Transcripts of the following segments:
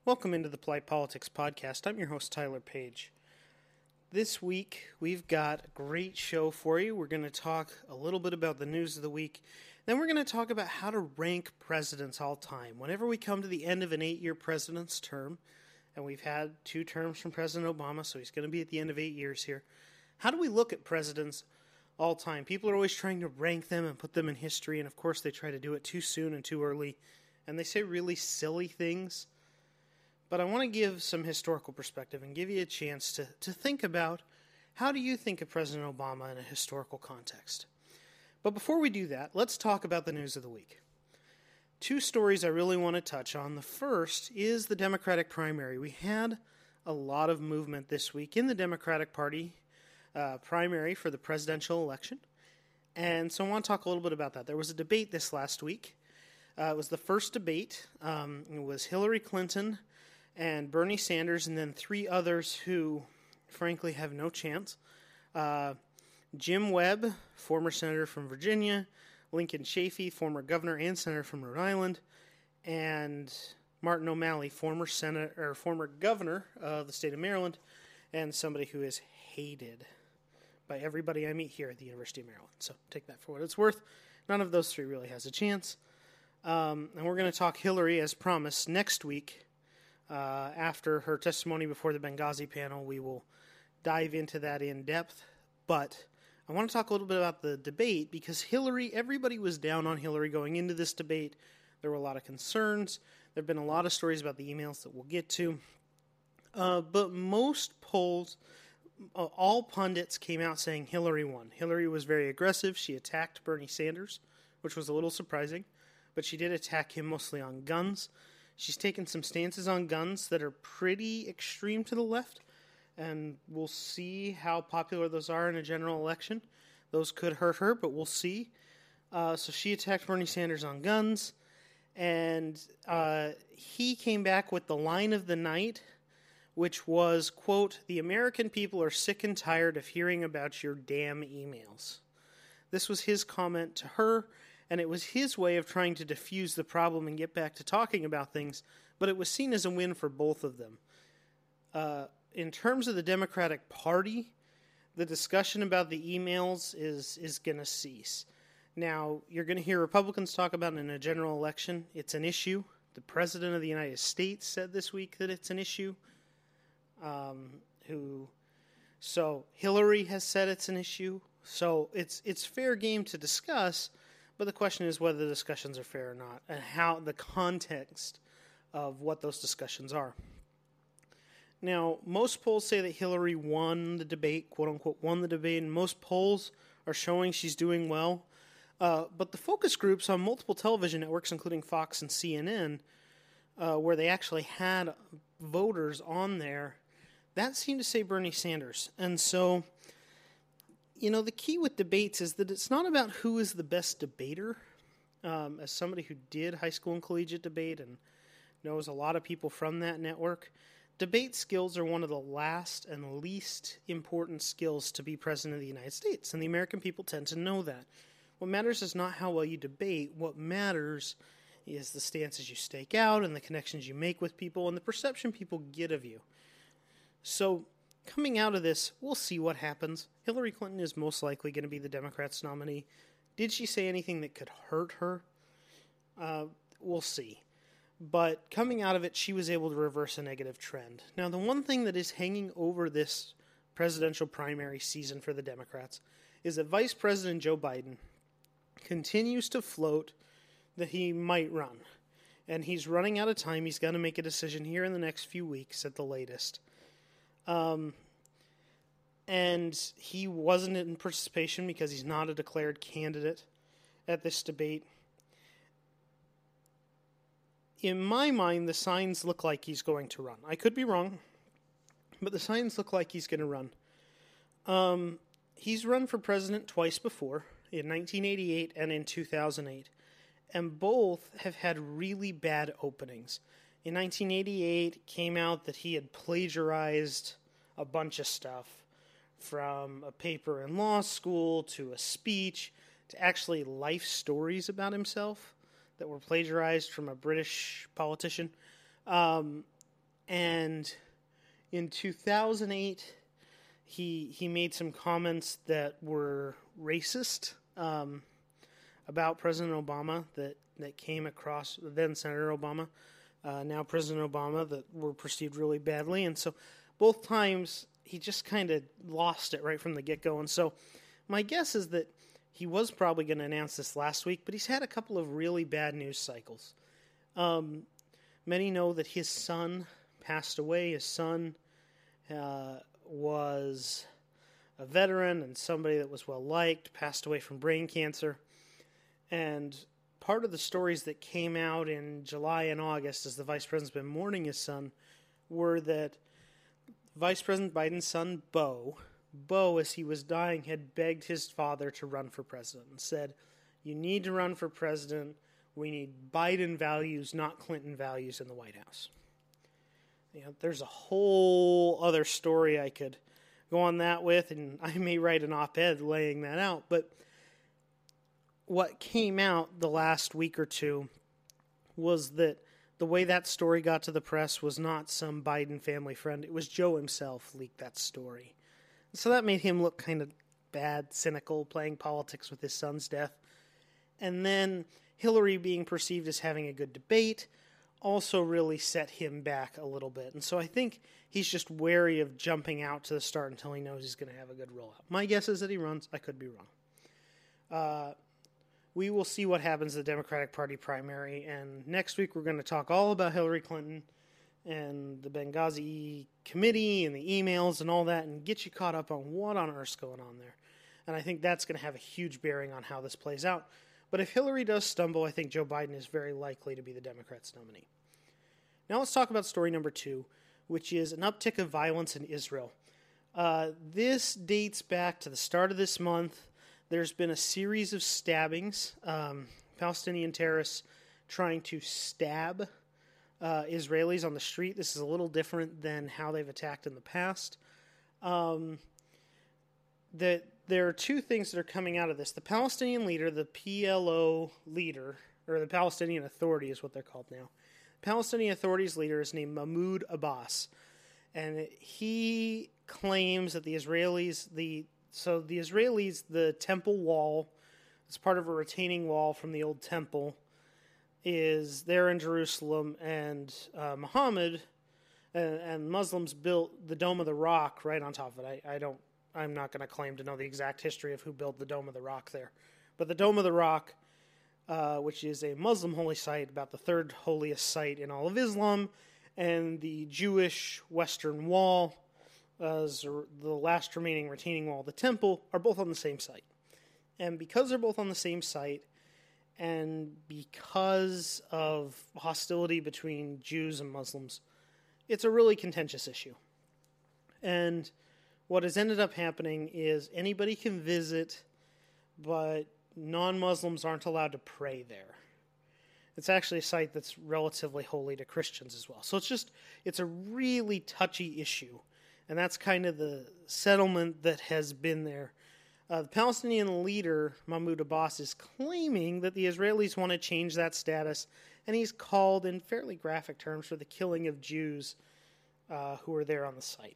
Welcome into the Polite Politics Podcast. I'm your host, Tyler Page. This week, we've got a great show for you. We're going to talk a little bit about the news of the week. Then we're going to talk about how to rank presidents all time. Whenever we come to the end of an 8-year president's term, and we've had 2 terms from President Obama, so he's going to be at the end of 8 years here, how do we look at presidents all time? People are always trying to rank them and put them in history, and of course they try to do it too soon and too early, and they say really silly things. But I want to give some historical perspective and give you a chance to think about how do you think of President Obama in a historical context. But before we do that, let's talk about the news of the week. 2 stories I really want to touch on. The first is the Democratic primary. We had a lot of movement this week in the Democratic Party primary for the presidential election. And so I want to talk a little bit about that. There was a debate this last week. It was the first debate. It was Hillary Clinton and Bernie Sanders, and then 3 others who, frankly, have no chance. Jim Webb, former senator from Virginia, Lincoln Chafee, former governor and senator from Rhode Island, and Martin O'Malley, former governor of the state of Maryland, and somebody who is hated by everybody I meet here at the University of Maryland. So take that for what it's worth. None of those 3 really has a chance. And we're going to talk Hillary, as promised, next week. After her testimony before the Benghazi panel, we will dive into that in depth. But I want to talk a little bit about the debate because everybody was down on Hillary going into this debate. There were a lot of concerns. There have been a lot of stories about the emails that we'll get to. But most polls, all pundits came out saying Hillary won. Hillary was very aggressive. She attacked Bernie Sanders, which was a little surprising. But she did attack him mostly on guns. She's taken some stances on guns that are pretty extreme to the left, and we'll see how popular those are in a general election. Those could hurt her, but we'll see. So she attacked Bernie Sanders on guns, and he came back with the line of the night, which was, quote, "The American people are sick and tired of hearing about your damn emails." This was his comment to her. And it was his way of trying to diffuse the problem and get back to talking about things, but it was seen as a win for both of them. In terms of the Democratic Party, the discussion about the emails is going to cease. Now, you're going to hear Republicans talk about it in a general election. It's an issue. The President of the United States said this week that it's an issue. So Hillary has said it's an issue. So it's fair game to discuss. But the question is whether the discussions are fair or not, and how the context of what those discussions are. Now, most polls say that Hillary won the debate, quote-unquote, won the debate, and most polls are showing she's doing well. But the focus groups on multiple television networks, including Fox and CNN, where they actually had voters on there, that seemed to say Bernie Sanders. And so, the key with debates is that it's not about who is the best debater. As somebody who did high school and collegiate debate and knows a lot of people from that network, debate skills are one of the last and least important skills to be president of the United States, and the American people tend to know that. What matters is not how well you debate. What matters is the stances you stake out and the connections you make with people and the perception people get of you. So, coming out of this, we'll see what happens. Hillary Clinton is most likely going to be the Democrats' nominee. Did she say anything that could hurt her? We'll see. But coming out of it, she was able to reverse a negative trend. Now, the one thing that is hanging over this presidential primary season for the Democrats is that Vice President Joe Biden continues to float that he might run. And he's running out of time. He's got to make a decision here in the next few weeks at the latest. And he wasn't in participation because he's not a declared candidate at this debate. In my mind, the signs look like he's going to run. I could be wrong, but the signs look like he's going to run. He's run for president twice before, in 1988 and in 2008, and both have had really bad openings. In 1988, it came out that he had plagiarized a bunch of stuff, from a paper in law school to a speech to actually life stories about himself that were plagiarized from a British politician. And in 2008, he made some comments that were racist about President Obama that came across, then Senator Obama, now President Obama, that were perceived really badly. And so both times he just kind of lost it right from the get-go. And so my guess is that he was probably going to announce this last week, but he's had a couple of really bad news cycles. Many know that his son passed away. His son was a veteran and somebody that was well-liked, passed away from brain cancer. And part of the stories that came out in July and August, as the Vice President's been mourning his son, were that Vice President Biden's son, Beau, as he was dying, had begged his father to run for president and said, "You need to run for president. We need Biden values, not Clinton values in the White House." There's a whole other story I could go on that with, and I may write an op-ed laying that out. But what came out the last week or two was that the way that story got to the press was not some Biden family friend. It was Joe himself leaked that story. So that made him look kind of bad, cynical, playing politics with his son's death. And then Hillary being perceived as having a good debate also really set him back a little bit. And so I think he's just wary of jumping out to the start until he knows he's going to have a good rollout. My guess is that he runs. I could be wrong. We will see what happens in the Democratic Party primary. And next week we're going to talk all about Hillary Clinton and the Benghazi committee and the emails and all that and get you caught up on what on earth's going on there. And I think that's going to have a huge bearing on how this plays out. But if Hillary does stumble, I think Joe Biden is very likely to be the Democrats' nominee. Now let's talk about story number 2, which is an uptick of violence in Israel. This dates back to the start of this month. There's been a series of stabbings, Palestinian terrorists trying to stab Israelis on the street. This is a little different than how they've attacked in the past. There are two things that are coming out of this. The Palestinian leader, the PLO leader, or the Palestinian Authority is what they're called now. Palestinian Authority's leader is named Mahmoud Abbas. And he claims that the Israelis, the temple wall, it's part of a retaining wall from the old temple, is there in Jerusalem, and Muhammad and Muslims built the Dome of the Rock right on top of it. I'm not going to claim to know the exact history of who built the Dome of the Rock there. But the Dome of the Rock, which is a Muslim holy site, about the third holiest site in all of Islam, and the Jewish Western Wall, the last remaining retaining wall of the temple, are both on the same site. And because they're both on the same site, and because of hostility between Jews and Muslims, it's a really contentious issue. And what has ended up happening is anybody can visit, but non-Muslims aren't allowed to pray there. It's actually a site that's relatively holy to Christians as well. So it's a really touchy issue. And that's kind of the settlement that has been there. The Palestinian leader, Mahmoud Abbas, is claiming that the Israelis want to change that status, and he's called in fairly graphic terms for the killing of Jews who are there on the site.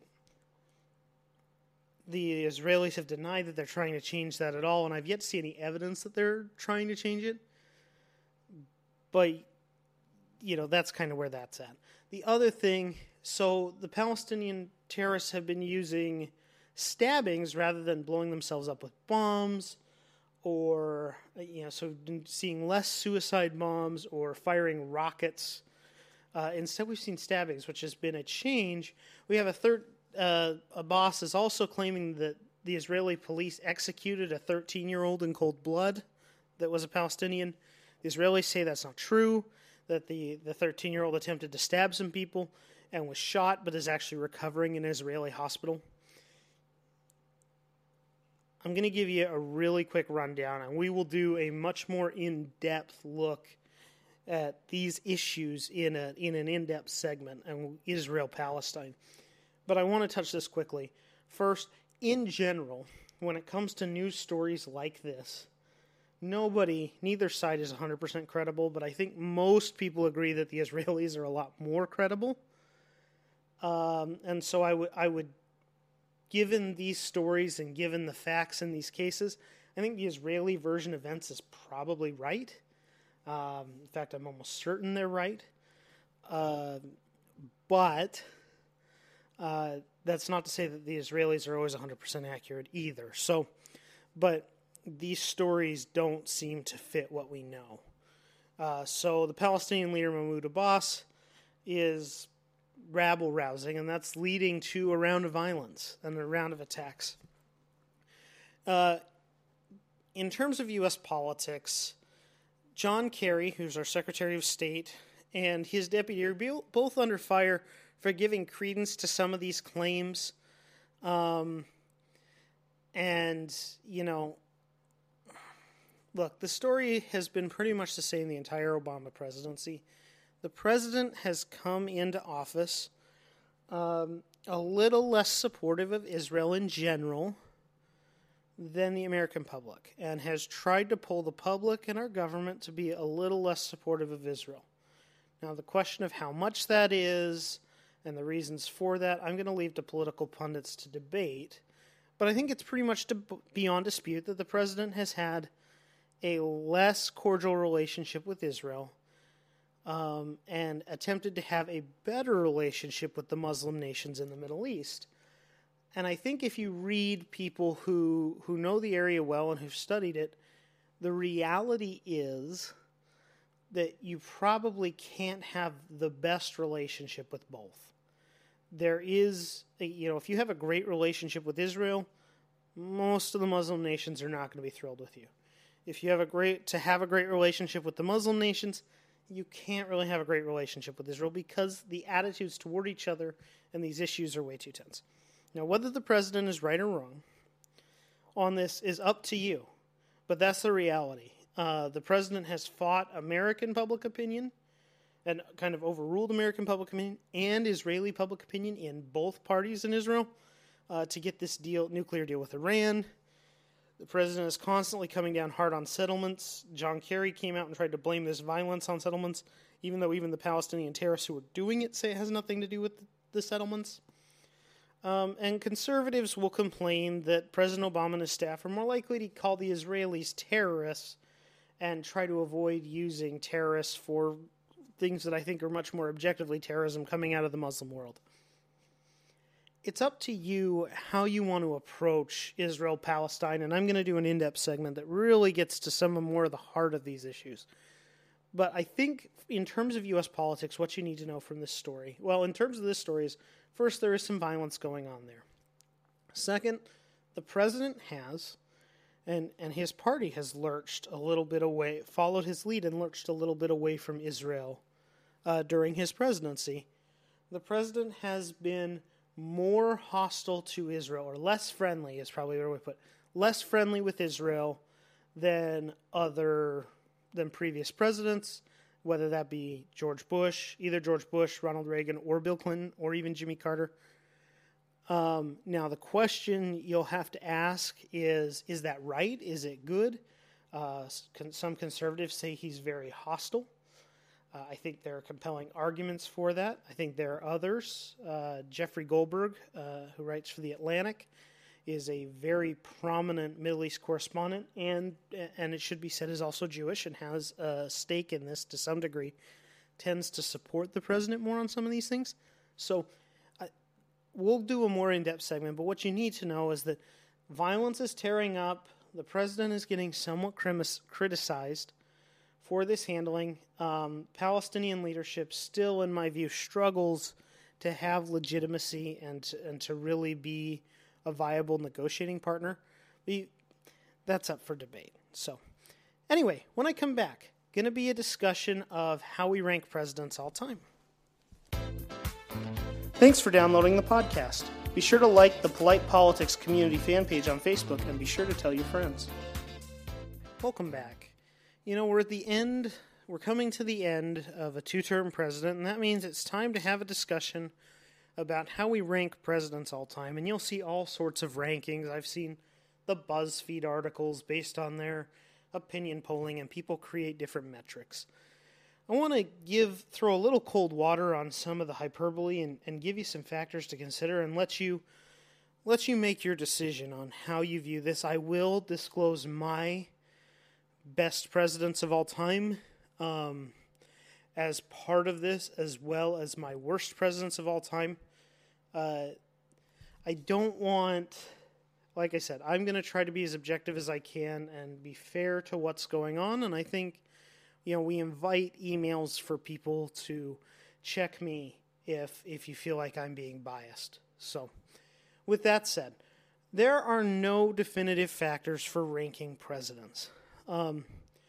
The Israelis have denied that they're trying to change that at all, and I've yet to see any evidence that they're trying to change it. But, that's kind of where that's at. The other thing, so the Palestinian terrorists have been using stabbings rather than blowing themselves up with bombs, or, so seeing less suicide bombs or firing rockets. Instead, we've seen stabbings, which has been a change. We have a third. Abbas is also claiming that the Israeli police executed a 13-year-old in cold blood that was a Palestinian. The Israelis say that's not true, that the 13-year-old attempted to stab some people and was shot, but is actually recovering in an Israeli hospital. I'm going to give you a really quick rundown, and we will do a much more in-depth look at these issues in an in-depth segment on Israel-Palestine. But I want to touch this quickly. First, in general, when it comes to news stories like this, neither side is 100% credible, but I think most people agree that the Israelis are a lot more credible. And so I would, given these stories and given the facts in these cases, I think the Israeli version of events is probably right. In fact, I'm almost certain they're right. But that's not to say that the Israelis are always 100% accurate either. So, but these stories don't seem to fit what we know. So the Palestinian leader Mahmoud Abbas is rabble-rousing, and that's leading to a round of violence and a round of attacks. In terms of U.S. politics, John Kerry, who's our Secretary of State, and his deputy are both under fire for giving credence to some of these claims. And, you know, look, the story has been pretty much the same the entire Obama presidency. The president has come into office a little less supportive of Israel in general than the American public, and has tried to pull the public and our government to be a little less supportive of Israel. Now, the question of how much that is and the reasons for that, I'm going to leave to political pundits to debate, but I think it's pretty much beyond dispute that the president has had a less cordial relationship with Israel and attempted to have a better relationship with the Muslim nations in the Middle East. And I think if you read people who know the area well and who've studied it, the reality is that you probably can't have the best relationship with both. There is, if you have a great relationship with Israel, most of the Muslim nations are not going to be thrilled with you. If you have a great relationship with the Muslim nations, you can't really have a great relationship with Israel because the attitudes toward each other and these issues are way too tense. Now, whether the president is right or wrong on this is up to you, but that's the reality. The president has fought American public opinion and kind of overruled American public opinion and Israeli public opinion in both parties in Israel to get this nuclear deal with Iran. The president is constantly coming down hard on settlements. John Kerry came out and tried to blame this violence on settlements, even though even the Palestinian terrorists who are doing it say it has nothing to do with the settlements. And conservatives will complain that President Obama and his staff are more likely to call the Israelis terrorists and try to avoid using terrorists for things that I think are much more objectively terrorism coming out of the Muslim world. It's up to you how you want to approach Israel-Palestine, and I'm going to do an in-depth segment that really gets to some of more of the heart of these issues. But I think in terms of U.S. politics, what you need to know from this story, well, in terms of this story is, first, there is some violence going on there. Second, the president has, and his party has lurched a little bit away, followed his lead and lurched a little bit away from Israel during his presidency. The president has been more hostile to Israel, or less friendly is probably where we put it, less friendly with Israel than previous presidents, whether that be George Bush, either George Bush, Ronald Reagan, or Bill Clinton, or even Jimmy Carter. Now, the question you'll have to ask is that right? Is it good? Some conservatives say he's very hostile. I think there are compelling arguments for that. I think there are others. Jeffrey Goldberg, who writes for The Atlantic, is a very prominent Middle East correspondent, and it should be said is also Jewish and has a stake in this to some degree, tends to support the president more on some of these things. So we'll do a more in-depth segment, but what you need to know is that violence is tearing up. The president is getting somewhat criticized for this handling. Palestinian leadership still, in my view, struggles to have legitimacy and to really be a viable negotiating partner. That's up for debate. So anyway, when I come back, going to be a discussion of how we rank presidents all time. Thanks for downloading the podcast. Be sure to like the Polite Politics Community fan page on Facebook and be sure to tell your friends. Welcome back. We're at the end. We're coming to the end of a two-term president, and that means it's time to have a discussion about how we rank presidents all time. And you'll see all sorts of rankings. I've seen the BuzzFeed articles based on their opinion polling, and people create different metrics. I want to throw a little cold water on some of the hyperbole and give you some factors to consider and let you make your decision on how you view this. I will disclose my best presidents of all time as part of this, as well as my worst presidents of all time. I don't want, like I said, I'm going to try to be as objective as I can and be fair to what's going on. And I think, we invite emails for people to check me if you feel like I'm being biased. So, with that said, there are no definitive factors for ranking presidents. And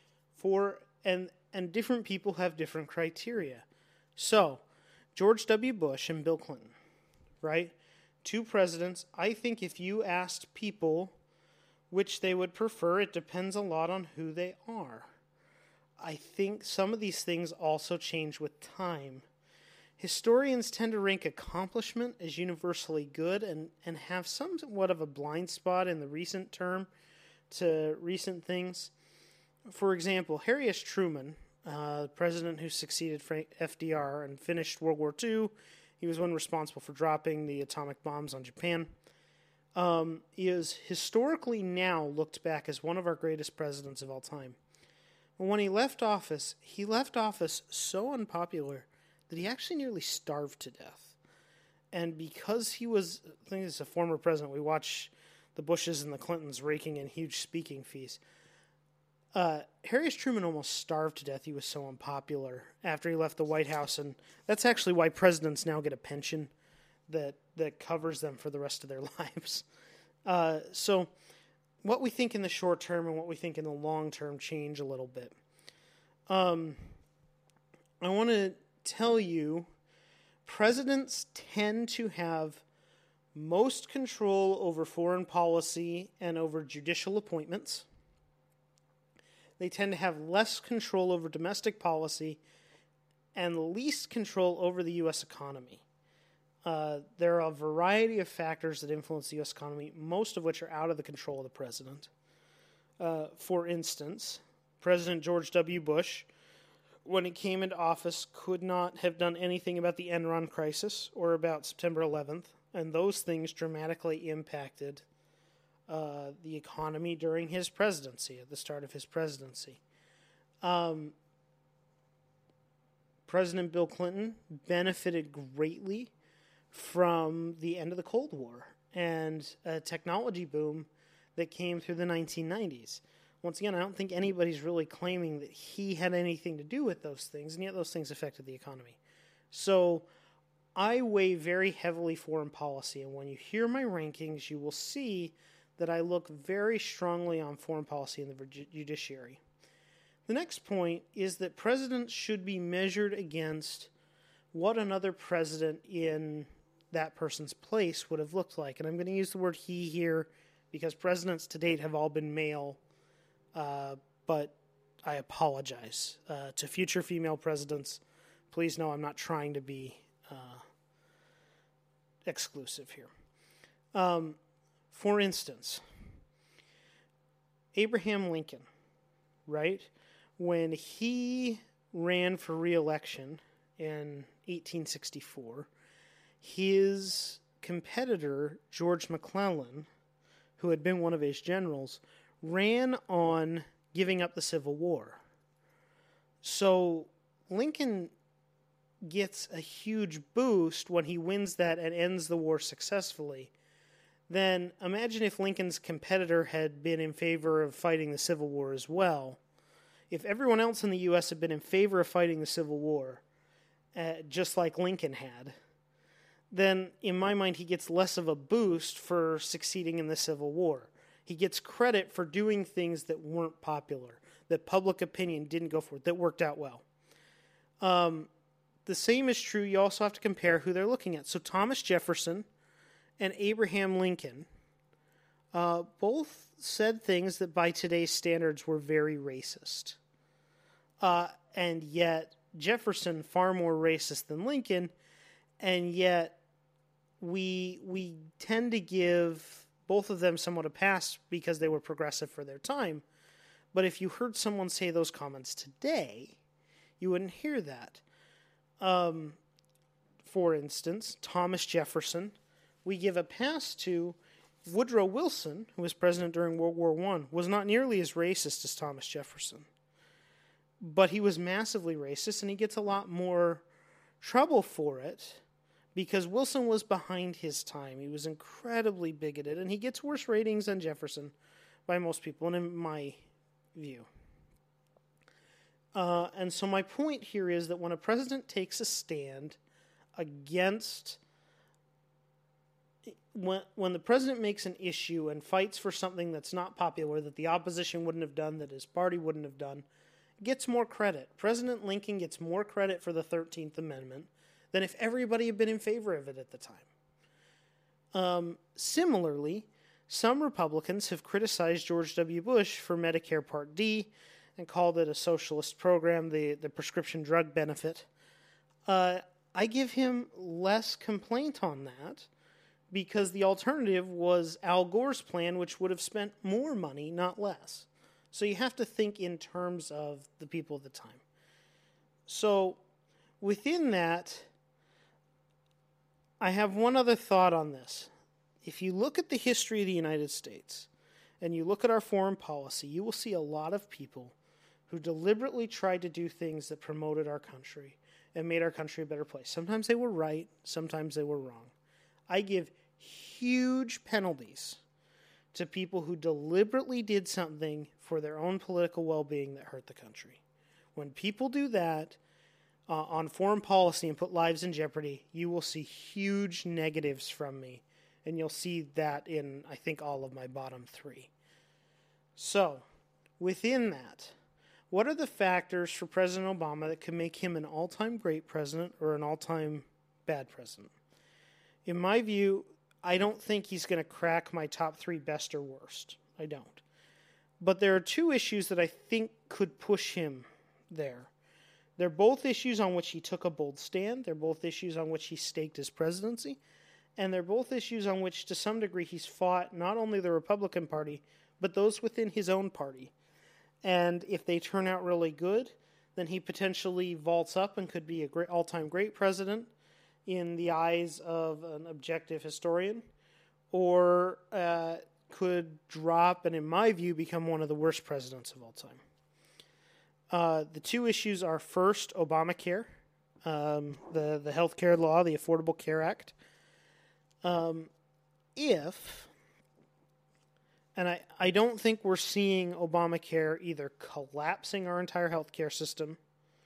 different people have different criteria. So, George W. Bush and Bill Clinton, right? Two presidents. I think if you asked people which they would prefer, it depends a lot on who they are. I think some of these things also change with time. Historians tend to rank accomplishment as universally good and have somewhat of a blind spot in the recent term to recent things. For example, Harry S. Truman, the president who succeeded FDR and finished World War II, he was one responsible for dropping the atomic bombs on Japan, is historically now looked back as one of our greatest presidents of all time. When he left office so unpopular that he actually nearly starved to death. And because he was, I think he's a former president, we watch the Bushes and the Clintons raking in huge speaking fees. Harry S. Truman almost starved to death. He was so unpopular after he left the White House. And that's actually why presidents now get a pension that covers them for the rest of their lives. So what we think in the short term and what we think in the long term change a little bit. I want to tell you, presidents tend to have most control over foreign policy and over judicial appointments. They tend to have less control over domestic policy and least control over the U.S. economy. There are a variety of factors that influence the U.S. economy, most of which are out of the control of the president. For instance, President George W. Bush, when he came into office, could not have done anything about the Enron crisis or about September 11th, and those things dramatically impacted the economy during his presidency, at the start of his presidency. President Bill Clinton benefited greatly from the end of the Cold War and a technology boom that came through the 1990s. Once again, I don't think anybody's really claiming that he had anything to do with those things, and yet those things affected the economy. So I weigh very heavily foreign policy, and when you hear my rankings, you will see that I look very strongly on foreign policy in the judiciary. The next point is that presidents should be measured against what another president in that person's place would have looked like. And I'm going to use the word he here because presidents to date have all been male, but I apologize to future female presidents. Please know I'm not trying to be exclusive here. For instance, Abraham Lincoln, right? When he ran for re-election in 1864, his competitor, George McClellan, who had been one of his generals, ran on giving up the Civil War. So Lincoln gets a huge boost when he wins that and ends the war successfully. Then imagine if Lincoln's competitor had been in favor of fighting the Civil War as well. If everyone else in the U.S. had been in favor of fighting the Civil War, just like Lincoln had, then in my mind he gets less of a boost for succeeding in the Civil War. He gets credit for doing things that weren't popular, that public opinion didn't go for, that worked out well. The same is true, you also have to compare who they're looking at. So Thomas Jefferson and Abraham Lincoln both said things that by today's standards were very racist. And yet Jefferson far more racist than Lincoln, and yet we tend to give both of them somewhat a pass because they were progressive for their time. But if you heard someone say those comments today, you wouldn't hear that. For instance, Thomas Jefferson, we give a pass to. Woodrow Wilson, who was president during World War I, was not nearly as racist as Thomas Jefferson. But he was massively racist, and he gets a lot more trouble for it because Wilson was behind his time. He was incredibly bigoted, and he gets worse ratings than Jefferson by most people, and in my view. And so my point here is that when a president takes a stand against... When the president makes an issue and fights for something that's not popular, that the opposition wouldn't have done, that his party wouldn't have done, gets more credit. President Lincoln gets more credit for the 13th Amendment than if everybody had been in favor of it at the time. Similarly, some Republicans have criticized George W. Bush for Medicare Part D and called it a socialist program, the prescription drug benefit. I give him less complaint on that, because the alternative was Al Gore's plan, which would have spent more money, not less. So you have to think in terms of the people of the time. So within that, I have one other thought on this. If you look at the history of the United States, and you look at our foreign policy, you will see a lot of people who deliberately tried to do things that promoted our country and made our country a better place. Sometimes they were right, sometimes they were wrong. I give huge penalties to people who deliberately did something for their own political well-being that hurt the country. When people do that on foreign policy and put lives in jeopardy, you will see huge negatives from me. And you'll see that in, I think, all of my bottom three. So, within that, what are the factors for President Obama that could make him an all-time great president or an all-time bad president? In my view, I don't think he's going to crack my top three best or worst. I don't. But there are two issues that I think could push him there. They're both issues on which he took a bold stand. They're both issues on which he staked his presidency. And they're both issues on which, to some degree, he's fought not only the Republican Party, but those within his own party. And if they turn out really good, then he potentially vaults up and could be a great, all-time great president in the eyes of an objective historian, or could drop and, in my view, become one of the worst presidents of all time. The two issues are, first, Obamacare, the health care law, the Affordable Care Act. And I don't think we're seeing Obamacare either collapsing our entire healthcare system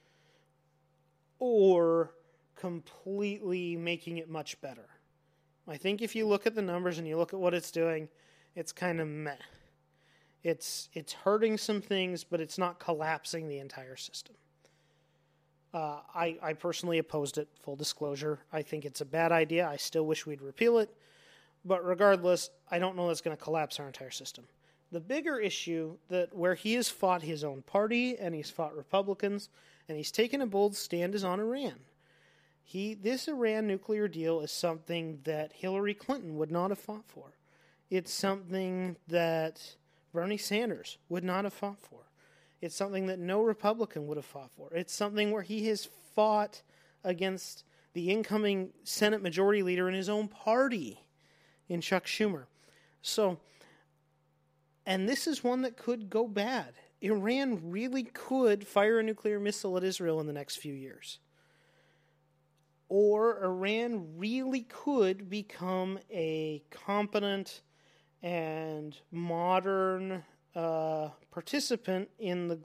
or completely making it much better. I think if you look at the numbers and you look at what it's doing, it's kind of meh. It's hurting some things, but it's not collapsing the entire system. I personally opposed it, full disclosure. I think it's a bad idea. I still wish we'd repeal it. But regardless, I don't know that's going to collapse our entire system. The bigger issue, that where he has fought his own party and he's fought Republicans and he's taken a bold stand, is on Iran. This Iran nuclear deal is something that Hillary Clinton would not have fought for. It's something that Bernie Sanders would not have fought for. It's something that no Republican would have fought for. It's something where he has fought against the incoming Senate Majority Leader in his own party, in Chuck Schumer. So, and this is one that could go bad. Iran really could fire a nuclear missile at Israel in the next few years. Or Iran really could become a competent and modern participant in the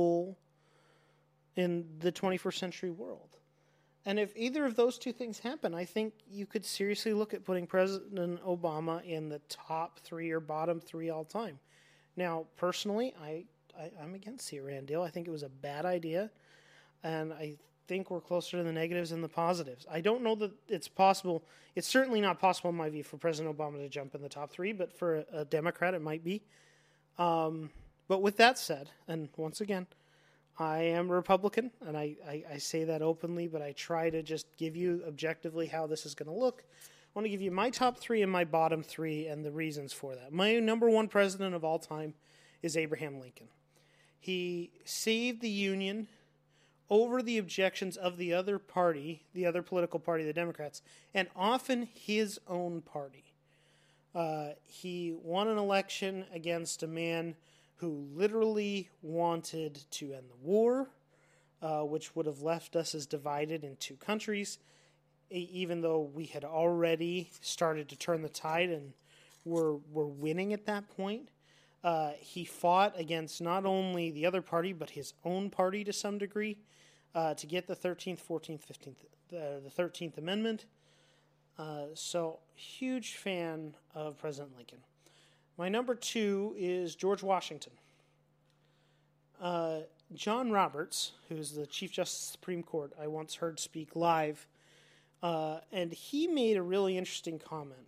21st century world. And if either of those two things happen, I think you could seriously look at putting President Obama in the top three or bottom three all time. Now, personally, I'm against the Iran deal. I think it was a bad idea, and I think we're closer to the negatives than the positives. I don't know that it's possible. It's certainly not possible, in my view, for President Obama to jump in the top three, but for a Democrat, it might be. But with that said, and once again, I am a Republican, and I say that openly, but I try to just give you objectively how this is going to look. I want to give you my top three and my bottom three and the reasons for that. My number one president of all time is Abraham Lincoln. He saved the Union over the objections of the other party, the other political party, the Democrats, and often his own party. He won an election against a man who literally wanted to end the war, which would have left us as divided in two countries, even though we had already started to turn the tide and were winning at that point. He fought against not only the other party, but his own party to some degree, to get the 13th, 14th, 15th, the 13th Amendment. So, huge fan of President Lincoln. My number 2 is George Washington. John Roberts, who's the Chief Justice of the Supreme Court, I once heard speak live, and he made a really interesting comment.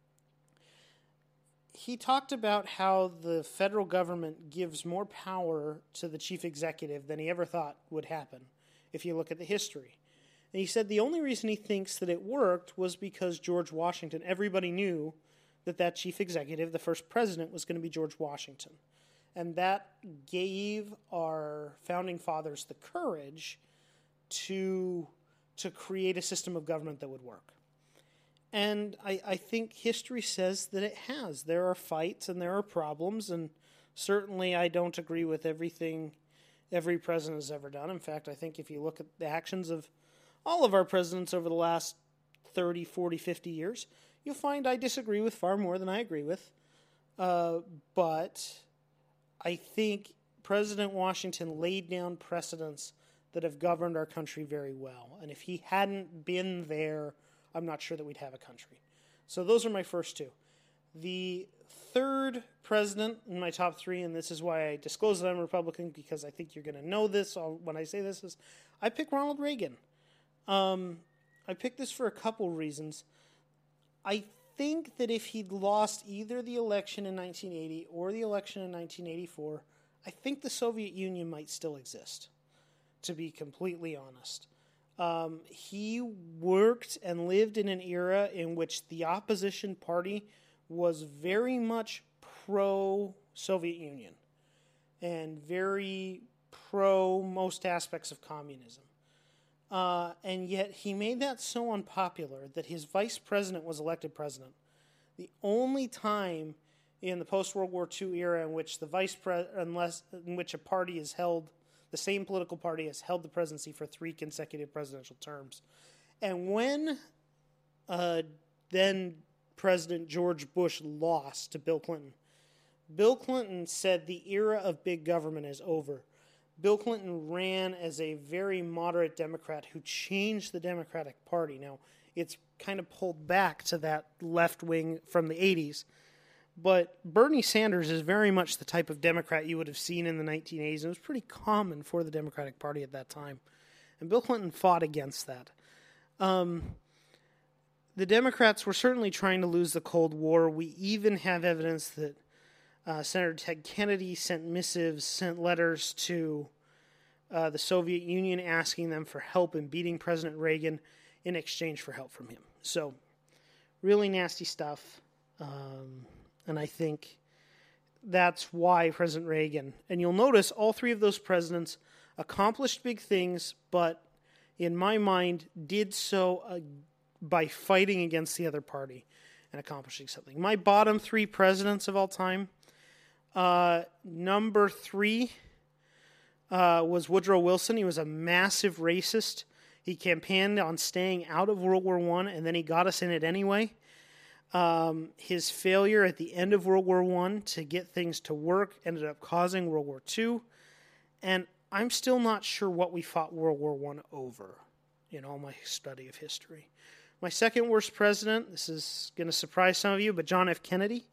He talked about how the federal government gives more power to the chief executive than he ever thought would happen, if you look at the history. And he said the only reason he thinks that it worked was because George Washington, everybody knew that chief executive, the first president, was going to be George Washington. And that gave our founding fathers the courage to create a system of government that would work. And I think history says that it has. There are fights and there are problems, and certainly I don't agree with everything every president has ever done. In fact, I think if you look at the actions of all of our presidents over the last 30, 40, 50 years, you'll find I disagree with far more than I agree with. But I think President Washington laid down precedents that have governed our country very well. And if he hadn't been there, I'm not sure that we'd have a country. So those are my first 2. The third president in my top 3, and this is why I disclose that I'm Republican, because I think you're going to know this when I say this, is I pick Ronald Reagan. I picked this for a couple reasons. I think that if he'd lost either the election in 1980 or the election in 1984, I think the Soviet Union might still exist, to be completely honest. He worked and lived in an era in which the opposition party was very much pro-Soviet Union and very pro most aspects of communism. And yet he made that so unpopular that his vice president was elected president. The only time in the post-World War II era in which in which a party is held, the same political party has held the presidency for 3 consecutive presidential terms. And when then President George Bush lost to Bill Clinton said the era of big government is over. Bill Clinton ran as a very moderate Democrat who changed the Democratic Party. Now, it's kind of pulled back to that left wing from the 80s. But Bernie Sanders is very much the type of Democrat you would have seen in the 1980s. It was pretty common for the Democratic Party at that time. And Bill Clinton fought against that. The Democrats were certainly trying to lose the Cold War. We even have evidence that Senator Ted Kennedy sent missives, sent letters to the Soviet Union asking them for help in beating President Reagan in exchange for help from him. So, really nasty stuff. And I think that's why President Reagan, and you'll notice all 3 of those presidents accomplished big things, but in my mind did so by fighting against the other party and accomplishing something. My bottom 3 presidents of all time, number 3 was Woodrow Wilson. He was a massive racist. He campaigned on staying out of World War I, and then he got us in it anyway. His failure at the end of World War I to get things to work ended up causing World War II, and I'm still not sure what we fought World War I over in all my study of history. My second worst president, this is going to surprise some of you, but John F. Kennedy.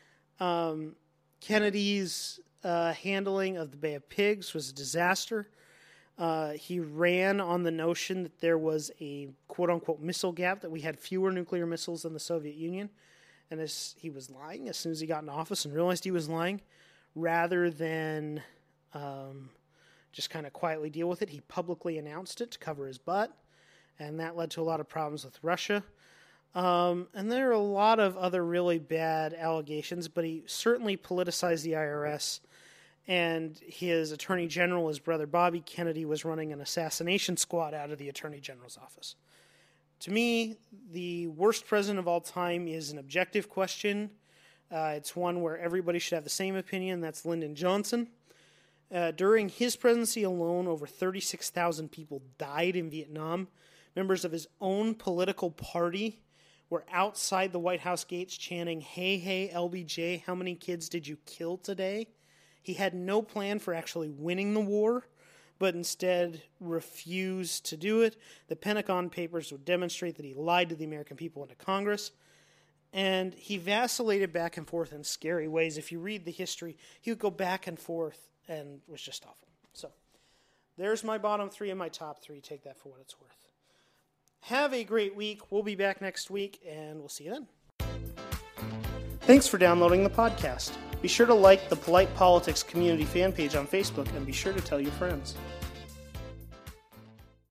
Kennedy's handling of the Bay of Pigs was a disaster. He ran on the notion that there was a quote-unquote missile gap, that we had fewer nuclear missiles than the Soviet Union. And he was lying as soon as he got in office and realized he was lying. Rather than just kind of quietly deal with it, he publicly announced it to cover his butt. And that led to a lot of problems with Russia. And there are a lot of other really bad allegations, but he certainly politicized the IRS and his attorney general, his brother Bobby Kennedy, was running an assassination squad out of the attorney general's office. To me, the worst president of all time is an objective question. It's one where everybody should have the same opinion. That's Lyndon Johnson. During his presidency alone, over 36,000 people died in Vietnam. Members of his own political party were outside the White House gates chanting, "Hey, hey, LBJ, how many kids did you kill today?" He had no plan for actually winning the war, but instead refused to do it. The Pentagon Papers would demonstrate that he lied to the American people and to Congress. And he vacillated back and forth in scary ways. If you read the history, he would go back and forth and was just awful. So there's my bottom three and my top three. Take that for what it's worth. Have a great week. We'll be back next week, and we'll see you then. Thanks for downloading the podcast. Be sure to like the Polite Politics Community fan page on Facebook, and be sure to tell your friends.